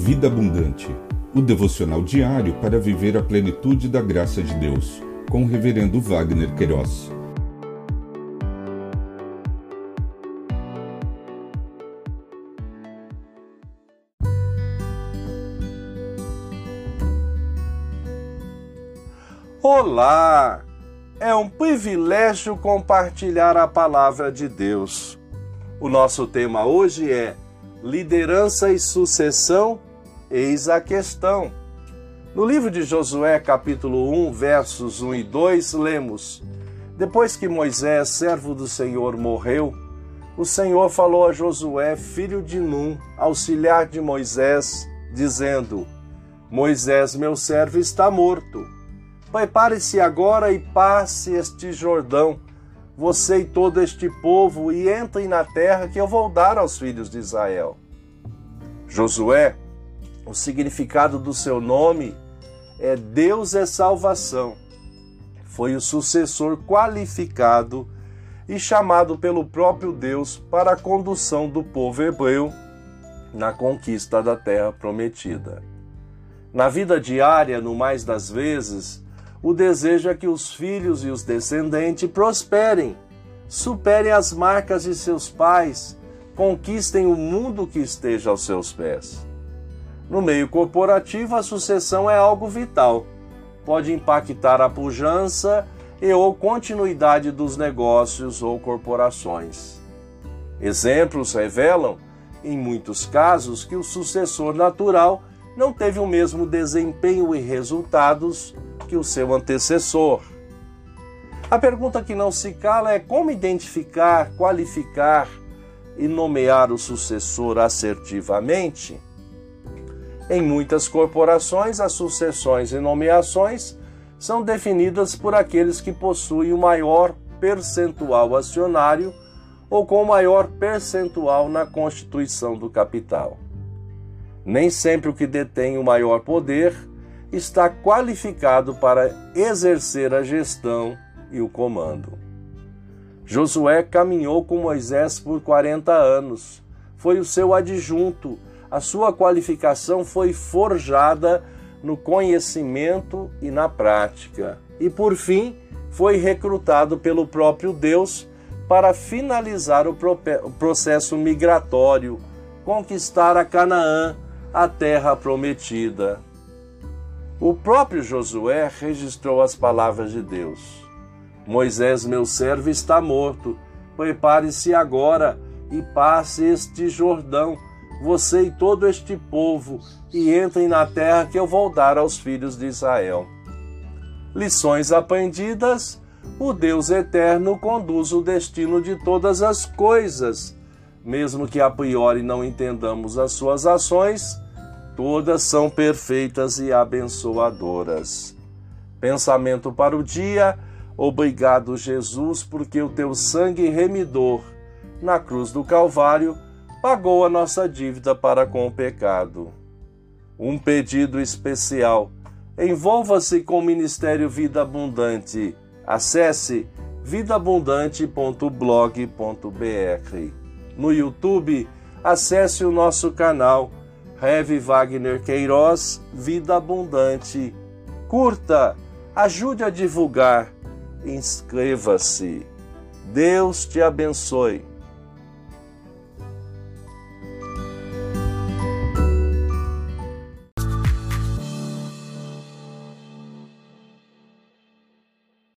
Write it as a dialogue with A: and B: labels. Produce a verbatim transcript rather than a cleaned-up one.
A: Vida Abundante, o devocional diário para viver a plenitude da graça de Deus, com o reverendo Wagner Queiroz.
B: Olá! É um privilégio compartilhar a palavra de Deus. O nosso tema hoje é liderança e sucessão, eis a questão. No livro de Josué, capítulo um, versos um e dois, lemos: Depois que Moisés, servo do Senhor, morreu, o Senhor falou a Josué, filho de Num, auxiliar de Moisés, dizendo: Moisés, meu servo, está morto. Prepare-se agora e passe este Jordão, você e todo este povo, e entrem na terra que eu vou dar aos filhos de Israel. Josué, o significado do seu nome é Deus é salvação. Foi o sucessor qualificado e chamado pelo próprio Deus para a condução do povo hebreu na conquista da terra prometida. Na vida diária, no mais das vezes, o desejo é que os filhos e os descendentes prosperem, superem as marcas de seus pais, conquistem o mundo que esteja aos seus pés. No meio corporativo, a sucessão é algo vital. Pode impactar a pujança e ou continuidade dos negócios ou corporações. Exemplos revelam, em muitos casos, que o sucessor natural não teve o mesmo desempenho e resultados que o seu antecessor. A pergunta que não se cala é como identificar, qualificar e nomear o sucessor assertivamente. Em muitas corporações, as sucessões e nomeações são definidas por aqueles que possuem o maior percentual acionário ou com o maior percentual na constituição do capital. Nem sempre o que detém o maior poder está qualificado para exercer a gestão e o comando. Josué caminhou com Moisés por quarenta anos. Foi o seu adjunto. A sua qualificação foi forjada no conhecimento e na prática. E, por fim, foi recrutado pelo próprio Deus para finalizar o processo migratório, conquistar a Canaã, a terra prometida. O próprio Josué registrou as palavras de Deus. Moisés, meu servo, está morto. Prepare-se agora e passe este Jordão, você e todo este povo, e entrem na terra que eu vou dar aos filhos de Israel. Lições aprendidas: o Deus eterno conduz o destino de todas as coisas. Mesmo que a priori não entendamos as suas ações, todas são perfeitas e abençoadoras. Pensamento para o dia: obrigado, Jesus, porque o teu sangue remidor na cruz do Calvário pagou a nossa dívida para com o pecado. Um pedido especial: envolva-se com o Ministério Vida Abundante. Acesse vida abundante ponto blog ponto br. No YouTube, acesse o nosso canal Rev Wagner Queiroz, Vida Abundante. Curta, ajude a divulgar, inscreva-se. Deus te abençoe.